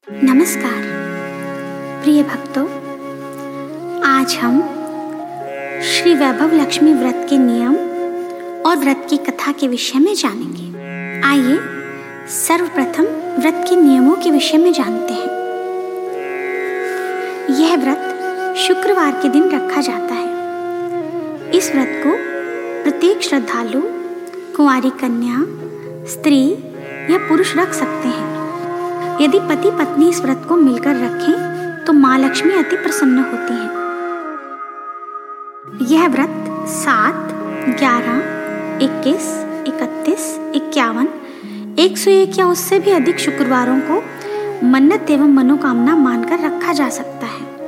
नमस्कार प्रिय भक्तों, आज हम श्री वैभव लक्ष्मी व्रत के नियम और व्रत की कथा के विषय में जानेंगे। आइए सर्वप्रथम व्रत के नियमों के विषय में जानते हैं। यह व्रत शुक्रवार के दिन रखा जाता है। इस व्रत को प्रत्येक श्रद्धालु, कुंवारी कन्या, स्त्री या पुरुष रख सकते हैं। यदि पति पत्नी इस व्रत को मिलकर रखें तो माँ लक्ष्मी अति प्रसन्न होती हैं। यह व्रत 7, 11, 21, 31, 51, 101 या उससे भी अधिक शुक्रवारों को मन्नत एवं मनोकामना मानकर रखा जा सकता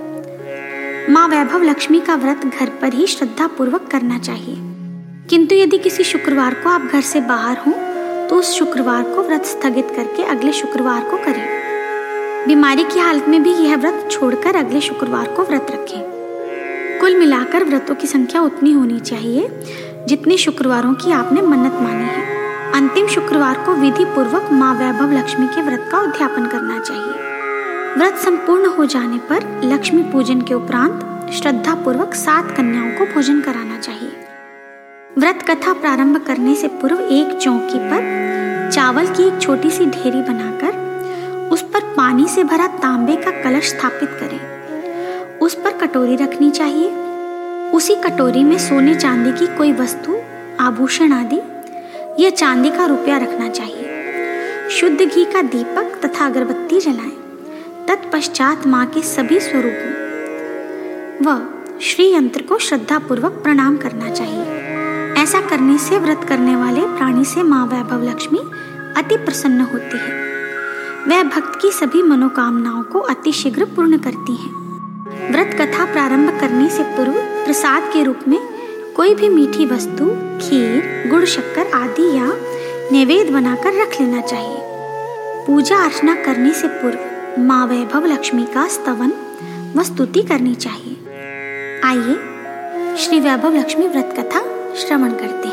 है। माँ वैभव लक्ष्मी का व्रत घर पर ही श्रद्धा पूर्वक करना चाहिए, किंतु यदि किसी शुक्रवार को आप घर से बाहर हों तो उस शुक्रवार को व्रत स्थगित करके अगले शुक्रवार को करें। बीमारी की हालत में भी यह व्रत छोड़कर अगले शुक्रवार को व्रत रखें। कुल मिलाकर व्रतों की संख्या उतनी होनी चाहिए जितने शुक्रवारों की आपने मन्नत मानी है। अंतिम शुक्रवार को विधि पूर्वक माँ वैभव लक्ष्मी के व्रत का उद्यापन करना चाहिए। व्रत संपूर्ण हो जाने पर लक्ष्मी पूजन के उपरांत श्रद्धा पूर्वक 7 कन्याओं को भोजन कराना चाहिए। व्रत कथा प्रारंभ करने से पूर्व एक चौकी पर चावल की एक छोटी सी ढेरी बनाकर उस पर पानी से भरा तांबे का कलश स्थापित करें। उस पर कटोरी रखनी चाहिए। उसी कटोरी में सोने चांदी की कोई वस्तु, आभूषण आदि या चांदी का रुपया रखना चाहिए। शुद्ध घी का दीपक तथा अगरबत्ती जलाएं। तत्पश्चात माँ के सभी स्वरूपों व श्री यंत्र को श्रद्धा पूर्वक प्रणाम करना चाहिए। ऐसा करने से व्रत करने वाले प्राणी से माँ वैभव लक्ष्मी अति प्रसन्न होती है। वह भक्त की सभी मनोकामनाओं को अति शीघ्र पूर्ण करती है। व्रत कथा प्रारंभ करने से पूर्व प्रसाद के रूप में कोई भी मीठी वस्तु, खीर, गुड़, शक्कर आदि या नैवेद्य बनाकर रख लेना चाहिए। पूजा अर्चना करने से पूर्व माँ वैभव लक्ष्मी का स्तवन व स्तुति करनी चाहिए। आइए श्री वैभव लक्ष्मी व्रत कथा श्रवण करते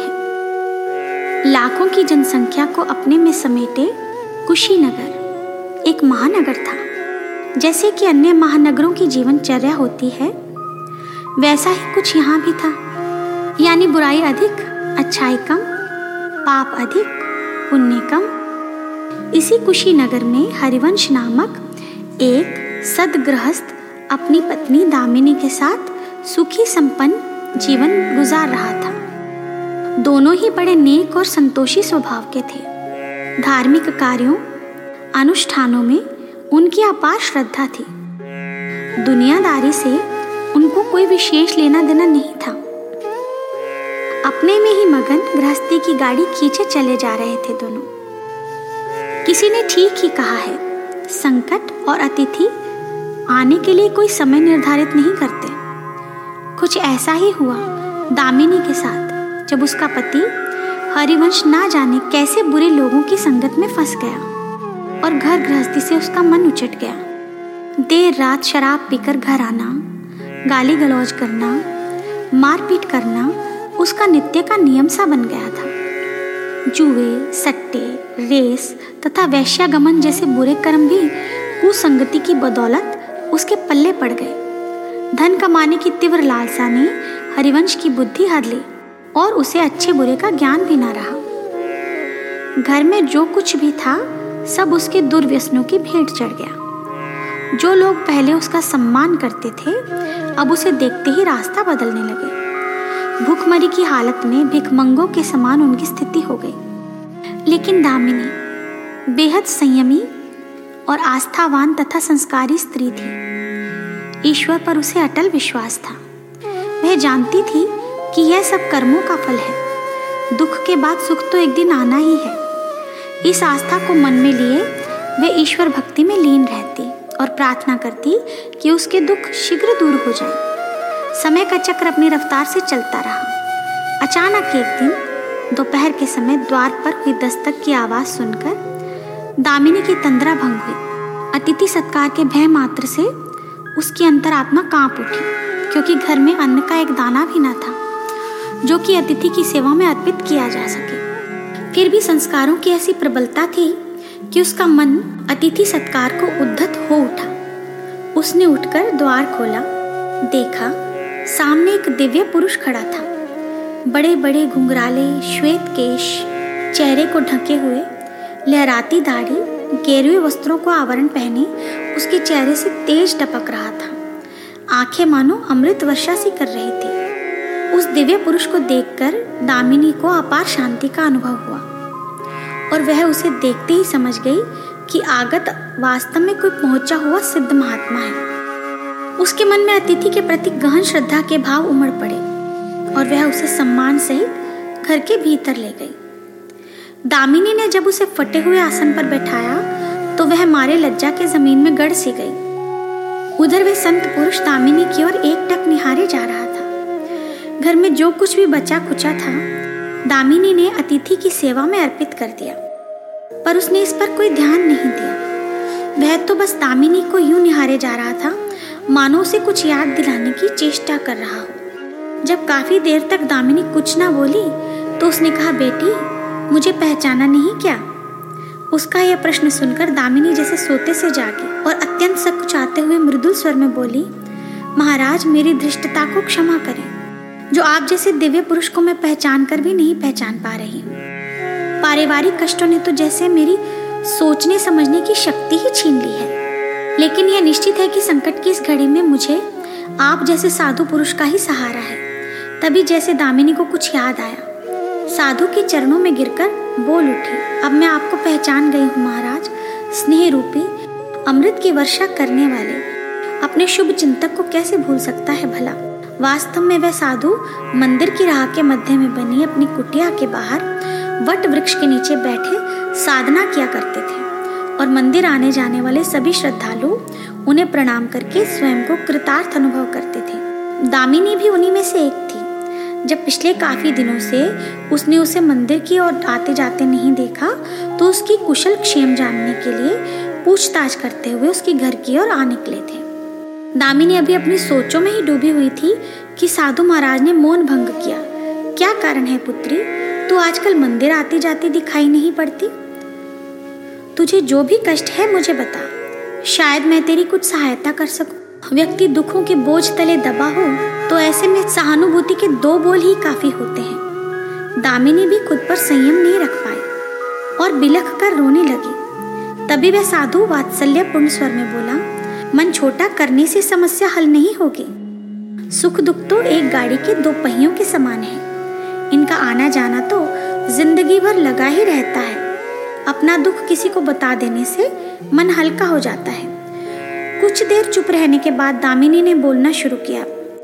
हैं। लाखों की जनसंख्या को अपने में समेटे कुशीनगर एक महानगर था। जैसे कि अन्य महानगरों की जीवनचर्या होती है, वैसा ही कुछ यहाँ भी था। यानी बुराई अधिक, अच्छाई कम, पाप अधिक, पुण्य कम। इसी कुशीनगर में हरिवंश नामक एक सद्गृहस्थ अपनी पत्नी दामिनी के साथ सुखी संपन्न जीवन गुजार रहा था। दोनों ही बड़े नेक और संतोषी स्वभाव के थे। धार्मिक कार्यों, अनुष्ठानों में उनकी अपार श्रद्धा थी। दुनियादारी से उनको कोई विशेष लेना देना नहीं था। अपने में ही मगन गृहस्थी की गाड़ी खींचे चले जा रहे थे दोनों। किसी ने ठीक ही कहा है, संकट और अतिथि आने के लिए कोई समय निर्धारित नहीं करते। कुछ ऐसा ही हुआ दामिनी के साथ, जब उसका पति हरिवंश ना जाने कैसे बुरे लोगों की संगत में फंस गया और घर गृहस्थी से उसका मन उचट गया। देर रात शराब पीकर घर आना, गाली गलौज करना, मारपीट करना उसका नित्य का नियम सा बन गया था। जुए, सट्टे, रेस तथा वैश्यागमन जैसे बुरे कर्म भी कुसंगति की बदौलत उसके पल्ले पड़ गए। धन कमाने की तीव्र लालसा ने हरिवंश की बुद्धि हर ली और उसे अच्छे बुरे का ज्ञान भी ना रहा। घर में जो कुछ भी था सब उसके दुर्व्यसनों की भेंट चढ़ गया। जो लोग पहले उसका सम्मान करते थे अब उसे देखते ही रास्ता बदलने लगे। भूखमरी की हालत में भिखमंगों के समान उनकी स्थिति हो गई। लेकिन दामिनी बेहद संयमी और आस्थावान तथा संस्कारी स्त्री थी। ईश्वर पर उसे अटल विश्वास था। वह जानती थी कि यह सब कर्मों का फल है। दुख के बाद सुख तो एक दिन आना ही है। इस आस्था को मन में लिए वे ईश्वर भक्ति में लीन रहती और प्रार्थना करती कि उसके दुख शीघ्र दूर हो जाए। समय का चक्र अपनी रफ्तार से चलता रहा। अचानक एक दिन दोपहर के समय द्वार पर हुई दस्तक की आवाज सुनकर दामिनी की तंद्रा भंग हुई। अतिथि सत्कार के भय मात्र से उसकी अंतरात्मा कांप उठी, क्योंकि घर में अन्न का एक दाना भी न था जो कि अतिथि की सेवा में अर्पित किया जा सके। फिर भी संस्कारों की ऐसी प्रबलता थी कि उसका मन अतिथि सत्कार को उद्धत हो उठा। उसने उठकर द्वार खोला, देखा सामने एक दिव्य पुरुष खड़ा था। बड़े बड़े घुंघराले श्वेत केश, चेहरे को ढके हुए, लहराती दाढ़ी, गेरुए वस्त्रों को आवरण पहने उसके चेहरे से तेज टपक रहा था। आंखें मानो अमृत वर्षा सी कर रही थी। उस दिव्य पुरुष को देखकर दामिनी को अपार शांति का अनुभव हुआ और वह उसे देखते ही समझ गई कि आगत वास्तव में कोई पहुंचा हुआ सिद्ध महात्मा है। उसके मन में अतिथि के प्रति गहन श्रद्धा के भाव उमड़ पड़े और वह उसे सम्मान सहित घर के भीतर ले गई। दामिनी ने जब उसे फटे हुए आसन पर बैठाया तो वह मारे लज्जा के जमीन में गड़ सी गई। उधर वह संत पुरुष दामिनी की ओर एकटक निहारे जा रहा था। घर में जो कुछ भी बचा कुचा था दामिनी ने अतिथि की सेवा में अर्पित कर दिया, पर उसने इस पर कोई ध्यान नहीं दिया। वह तो बस दामिनी को यूं निहारे जा रहा था मानो उसे कुछ याद दिलाने की चेष्टा कर रहा हो। जब काफी देर तक दामिनी कुछ ना बोली तो उसने कहा, बेटी मुझे पहचाना नहीं क्या? उसका यह प्रश्न सुनकर दामिनी जैसे सोते से जागी और अत्यंत सकुचाते हुए मृदुल स्वर में बोली, महाराज मेरी धृष्टता को क्षमा करें, जो आप जैसे दिव्य पुरुष को मैं पहचान कर भी नहीं पहचान पा रही हूँ। पारिवारिक कष्टों ने तो जैसे मेरी सोचने समझने की शक्ति ही छीन ली है, लेकिन यह निश्चित है कि संकट की इस घड़ी में मुझे आप जैसे साधु पुरुष का ही सहारा है। तभी जैसे दामिनी को कुछ याद आया, साधु के चरणों में गिरकर बोल उठी, अब मैं आपको पहचान गई हूँ महाराज। स्नेह रूपी अमृत की वर्षा करने वाले अपने शुभ चिंतक को कैसे भूल सकता है भला। वास्तव में वह साधु मंदिर की राह के मध्य में बनी अपनी कुटिया के बाहर वट वृक्ष के नीचे बैठे साधना किया करते थे और मंदिर आने जाने वाले सभी श्रद्धालु उन्हें प्रणाम करके स्वयं को कृतार्थ अनुभव करते थे। दामिनी भी उन्हीं में से एक थी। जब पिछले काफी दिनों से उसने उसे मंदिर की ओर आते जाते नहीं देखा तो उसकी कुशल क्षेम जानने के लिए पूछताछ करते हुए उसके घर की ओर आ निकले थे। दामिनी अभी अपनी सोचों में ही डूबी हुई थी कि साधु महाराज ने मौन भंग किया। क्या कारण है पुत्री, तू आजकल मंदिर आती जाती दिखाई नहीं पड़ती? तुझे जो भी कष्ट है मुझे बता, शायद मैं तेरी कुछ सहायता कर सकूं। व्यक्ति दुखों के बोझ तले दबा हो तो ऐसे में सहानुभूति के दो बोल ही काफी होते हैं। दामिनी भी खुद पर संयम नहीं रख पाई और बिलख कर रोने लगी। तभी वह साधु वात्सल्यपूर्ण स्वर में बोला, मन छोटा करने से समस्या हल नहीं होगी। सुख दुख तो एक गाड़ी के दो पहियों के समान है, इनका आना जाना तो जिंदगी भर लगा ही रहता है। अपना दुख किसी को बता देने से मन हल्का हो जाता है। कुछ देर चुप रहने के बाद दामिनी ने बोलना शुरू किया।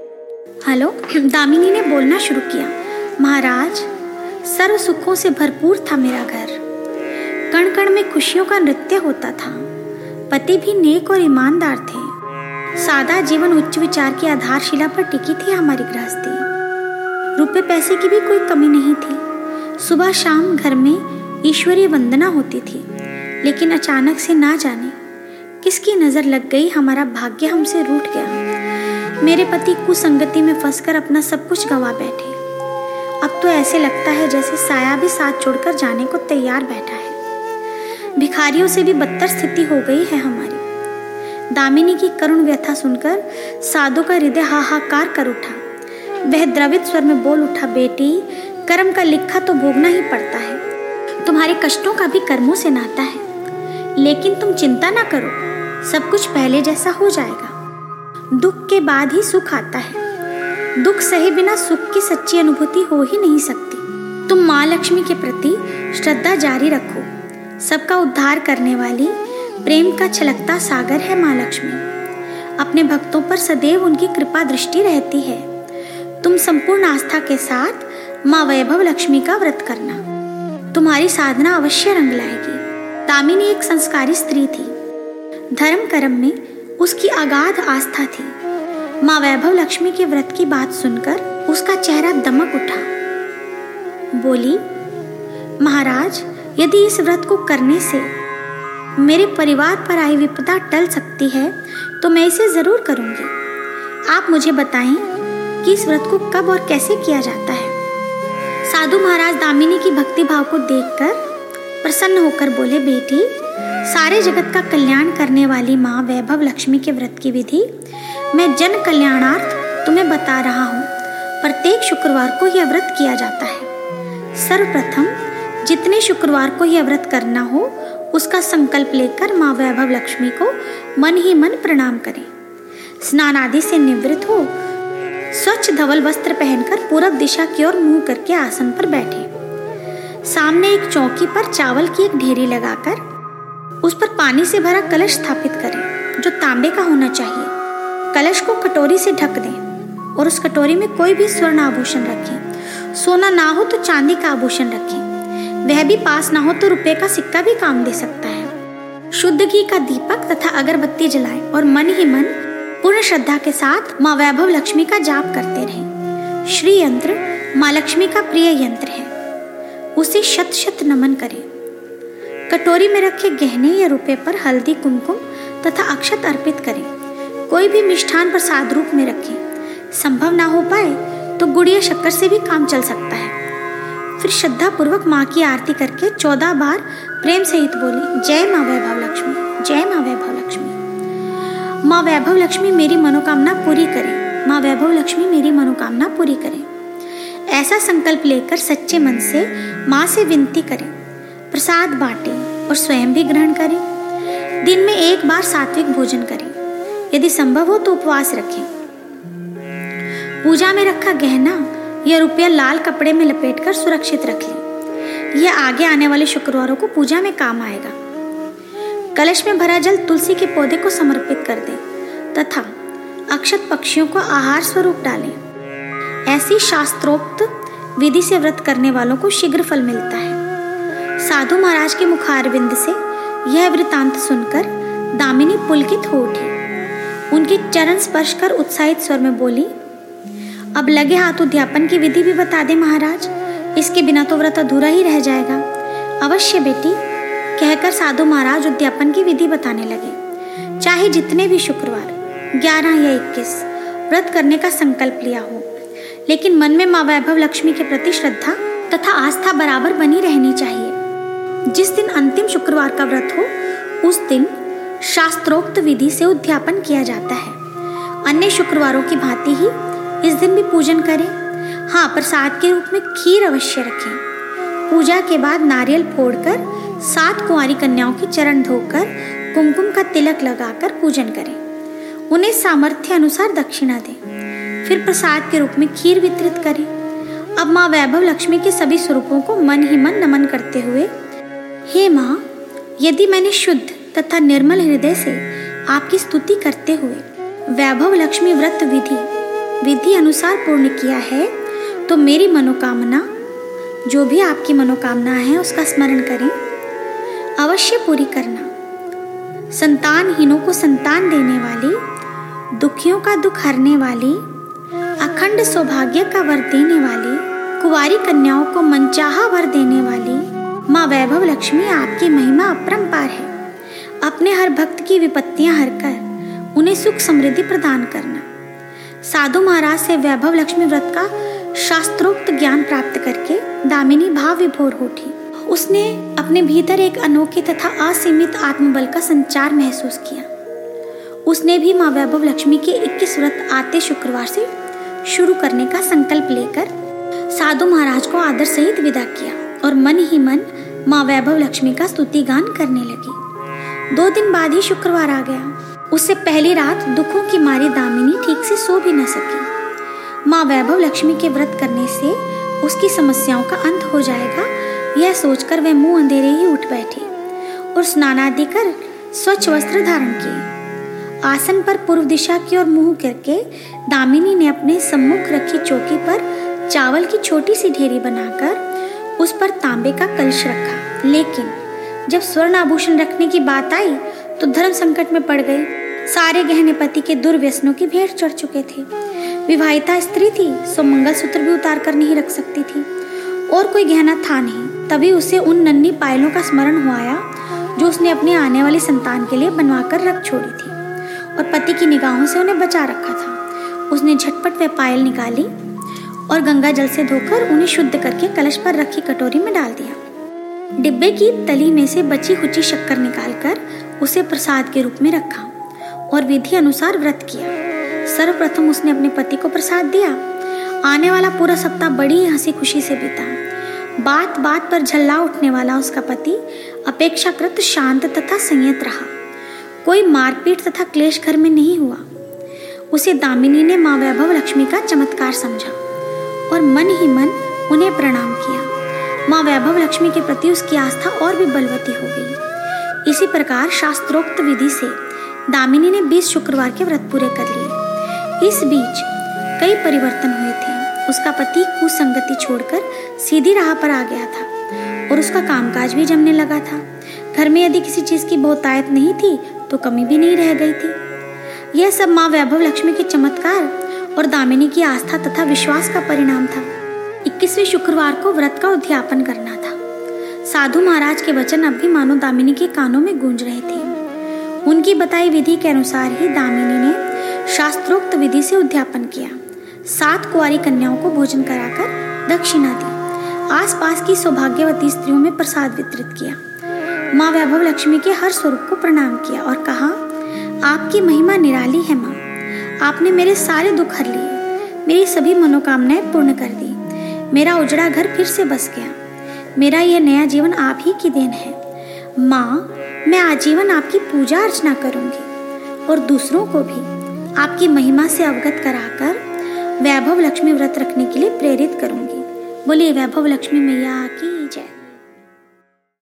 दामिनी ने बोलना शुरू किया, महाराज सर्व सुखों से भरपूर था मेरा घर, कण कण में खुशियों का नृत्य होता था। पति भी नेक और ईमानदार थे। सादा जीवन उच्च विचार की आधारशिला पर टिकी थी हमारी गृहस्थी। रुपए पैसे की भी कोई कमी नहीं थी। सुबह शाम घर में ईश्वरीय वंदना होती थी, लेकिन अचानक से ना जाने किसकी नजर लग गई, हमारा भाग्य हमसे रूठ गया। मेरे पति कुसंगति में फंसकर अपना सब कुछ गंवा बैठे। अब तो ऐसे लगता है जैसे साया भी साथ छोड़कर जाने को तैयार बैठा है। भिखारियों से भी बदतर स्थिति हो गई है हमारी। दामिनी की करुण व्यथा सुनकर साधु का हृदय हाहाकार कर उठा। वह द्रवित स्वर में बोल उठा, बेटी कर्म का लिखा तो भोगना ही पड़ता है। तुम्हारे कष्टों का भी कर्मों से नाता है, लेकिन तुम चिंता ना करो, सब कुछ पहले जैसा हो जाएगा। दुख के बाद ही सुख आता है। दुख सहे बिना सुख की सच्ची अनुभूति हो ही नहीं सकती। तुम माँ लक्ष्मी के प्रति श्रद्धा जारी रखो। सबका उद्धार करने वाली प्रेम का छलकता सागर है माँ लक्ष्मी। अपने भक्तों पर सदैव उनकी कृपा दृष्टि रहती है। तुम संपूर्ण आस्था के साथ माँ वैभव लक्ष्मी का व्रत करना, तुम्हारी साधना अवश्य रंग लाएगी। दामिनी एक संस्कारी स्त्री थी। धर्म कर्म में उसकी अगाध आस्था थी। माँ वैभव लक्ष्मी के व्रत की बात सुनकर उसका चेहरा दमक उठा। बोली, महाराज यदि इस व्रत को करने से मेरे परिवार पर आई विपदा टल सकती है तो मैं इसे जरूर करूंगी। आप मुझे बताएं कि इस व्रत को कब और कैसे किया जाता है। साधु महाराज दामिनी की भक्ति भाव को देखकर प्रसन्न होकर बोले, बेटी सारे जगत का कल्याण करने वाली माँ वैभव लक्ष्मी के व्रत की विधि मैं जन कल्याणार्थ तुम्हें बता रहा हूँ। प्रत्येक शुक्रवार को यह व्रत किया जाता है। सर्वप्रथम जितने शुक्रवार को यह व्रत करना हो उसका संकल्प लेकर माँ वैभव लक्ष्मी को मन ही मन प्रणाम करें। स्नान आदि से निवृत्त हो स्वच्छ धवल वस्त्र पहनकर पूरब दिशा की ओर मुंह करके आसन पर बैठे। सामने एक चौकी पर चावल की एक ढेरी लगाकर उस पर पानी से भरा कलश स्थापित करें जो तांबे का होना चाहिए। कलश को कटोरी से ढक दें और उस कटोरी में कोई भी स्वर्ण आभूषण रखें। सोना ना हो तो चांदी का आभूषण रखें। वह भी पास ना हो तो रुपए का सिक्का भी काम दे सकता है। शुद्ध घी का दीपक तथा अगरबत्ती जलाएं और मन ही मन पूर्ण श्रद्धा के साथ माँ वैभव लक्ष्मी का जाप करते रहें। श्री यंत्र माँ लक्ष्मी का प्रिय यंत्र है, उसे शत शत नमन करें। कटोरी में रखे गहने या रुपए पर हल्दी कुमकुम तथा अक्षत अर्पित करें। कोई भी मिष्ठान प्रसाद रूप में रखें। संभव ना हो पाए तो गुड़ या शक्कर से भी काम चल सकता है। फिर श्रद्धा पूर्वक माँ की आरती करके 14 बार प्रेम सहित बोले, जय माँ वैभव लक्ष्मी, जय माँ वैभव लक्ष्मी। माँ वैभव लक्ष्मी मेरी मनोकामना पूरी करें, माँ वैभव लक्ष्मी मेरी मनोकामना पूरी करें। ऐसा संकल्प लेकर सच्चे मन से माँ से विनती करें। प्रसाद बांटें और स्वयं भी ग्रहण करें। दिन में एक बार सात्विक भोजन करें। यदि संभव हो तो उपवास रखें। पूजा में रखा गहना या रुपया लाल कपड़े में लपेटकर सुरक्षित रख लें। यह आगे आने वाले शुक्रवारों को पूजा में काम आएगा। कलश में भरा जल तुलसी के पौधे को समर्पित कर दें तथा अक्षत पक्षियों को आहार स्वरूप डालें। ऐसी शास्त्रोक्त विधि से व्रत करने वालों को शीघ्र फल मिलता है। साधु महाराज के मुखारविंद से यह वृतांत सुनकर दामिनी पुलकित हो उठी। उनके चरण स्पर्श कर उत्साहित स्वर में बोली, अब लगे हाथ उद्यापन की विधि भी बता दे महाराज, इसके बिना तो व्रत अधूरा ही रह जाएगा। अवश्य बेटी, कहकर साधु महाराज उद्यापन की विधि बताने लगे। चाहे जितने भी शुक्रवार 11 या 21 व्रत करने का संकल्प लिया हो, लेकिन मन में माँ वैभव लक्ष्मी के प्रति श्रद्धा तथा आस्था बराबर बनी रहनी चाहिए। जिस दिन अंतिम शुक्रवार का व्रत हो उस दिन शास्त्रोक्त विधि से उद्यापन किया जाता है। अन्य शुक्रवारों की भांति ही इस दिन भी पूजन करें। हाँ, प्रसाद के रूप में खीर अवश्य रखें। पूजा के बाद नारियल फोड़कर 7 कुंवारी कन्याओं के चरण धोकर कुमकुम का तिलक लगाकर पूजन करें। उन्हें सामर्थ्य अनुसार दक्षिणा दें। फिर प्रसाद के रूप में खीर वितरित करें। अब माँ वैभव लक्ष्मी के सभी स्वरूपों को मन ही मन नमन करते हुए, हे माँ, यदि मैंने शुद्ध तथा निर्मल हृदय से आपकी स्तुति करते हुए वैभव लक्ष्मी व्रत विधि अनुसार पूर्ण किया है तो मेरी मनोकामना, जो भी आपकी मनोकामना है उसका स्मरण करें, अवश्य पूरी करना। संतानहीनों को संतान देने वाली, दुखियों का दुख हरने वाली, अखंड सौभाग्य का वर देने वाली, कुंवारी कन्याओं को मनचाहा वर देने वाली माँ वैभव लक्ष्मी आपकी महिमा अपरंपार है। अपने हर भक्त की विपत्तियां हरकर उन्हें सुख समृद्धि प्रदान करना। साधु महाराज से वैभव लक्ष्मी व्रत का शास्त्रोक्त ज्ञान प्राप्त करके दामिनी भाव विभोर उठी। उसने अपने भीतर एक अनोखे तथा असीमित आत्मबल का संचार महसूस किया। उसने भी माँ वैभव लक्ष्मी के 21 व्रत आते शुक्रवार से शुरू करने का संकल्प लेकर साधु महाराज को आदर सहित विदा किया और मन ही मन माँ वैभव लक्ष्मी का स्तुति गान करने लगी। 2 दिन बाद ही शुक्रवार आ गया। उससे पहली रात दुखों की मारी दामिनी ठीक से सो भी न सकी। माँ वैभव लक्ष्मी के व्रत करने से उसकी समस्याओं का अंत हो जाएगा, यह सोचकर वह मुंह अंधेरे ही उठ बैठी और स्नान आदि कर स्वच्छ वस्त्र धारण किए। आसन पर पूर्व दिशा की ओर मुंह करके दामिनी ने अपने सम्मुख रखी चौकी पर चावल की छोटी सी ढेरी बनाकर उस पर तांबे का कलश रखा। लेकिन जब स्वर्ण आभूषण रखने की बात आई तो धर्म संकट में पड़ गई। सारे गहने पति के दुर्व्यसनों की भेंट चढ़ चुके थे। विवाहिता स्त्री थी, सो मंगलसूत्र भी उतार कर नहीं रख सकती थी और कोई गहना था नहीं। तभी उसे उन नन्ही पायलों का स्मरण हुआ आया जो उसने अपनी आने वाली संतान के लिए बनवाकर रख छोड़ी थी और पति की निगाहों से उन्हें बचा रखा था। उसने झटपट वह पायल निकाली और गंगा जल से धोकर उन्हें शुद्ध करके कलश पर रखी कटोरी में डाल दिया। डिब्बे की तली में से बची खुची शक्कर निकालकर उसे प्रसाद के रूप में रखा और विधि अनुसार व्रत किया। सर्वप्रथम उसने अपने पति को प्रसाद दिया। आने वाला पूरा सप्ताह बड़ी हंसी खुशी से बीता। बात बात पर झल्ला उठने वाला उसका पति अपेक्षाकृत शांत तथा संयत रहा। कोई मारपीट तथा क्लेश घर में नहीं हुआ। उसे दामिनी ने माँ वैभव लक्ष्मी का चमत्कार समझा और मन ही मन उन्हें प्रणाम किया। माँ वैभव लक्ष्मी के प्रति उसकी आस्था और भी बलवती हो गई। इसी प्रकार शास्त्रोक्त विधि से दामिनी ने 20 शुक्रवार के व्रत पूरे कर लिए। इस बीच कई परिवर्तन हुए थे। उसका पति कुसंगति छोड़कर सीधी राह पर आ गया था और उसका कामकाज भी जमने लगा था। घर में यदि किसी चीज की बहुतायत नहीं थी तो कमी भी नहीं रह गई थी। यह सब माँ वैभव लक्ष्मी के चमत्कार और दामिनी की आस्था तथा विश्वास का परिणाम था। 21वें शुक्रवार को व्रत का उद्यापन करना था। साधु महाराज के वचन अब भी मानो दामिनी के कानों में गूंज रहे थे। उनकी बताई विधि के अनुसार ही दामिनी ने शास्त्रोक्त विधि से उद्यापन किया। 7 कुंवारी कन्याओं को भोजन कराकर दक्षिणा दी। आसपास की सौभाग्यवती स्त्रियों में प्रसाद वितरित किया। माँ वैभव लक्ष्मी के हर स्वरूप को प्रणाम किया और कहा, आपकी महिमा निराली है माँ। आपने मेरे सारे दुख हर लिए, मेरी सभी मनोकामनाएं पूर्ण कर दी। मेरा उजड़ा घर फिर से बस गया। मेरा यह नया जीवन आप ही की देन है। माँ, मैं आजीवन आपकी पूजा अर्चना करूंगी और दूसरों को भी आपकी महिमा से अवगत कराकर वैभव लक्ष्मी व्रत रखने के लिए प्रेरित करूंगी। बोलिए वैभव लक्ष्मी मैया की जय।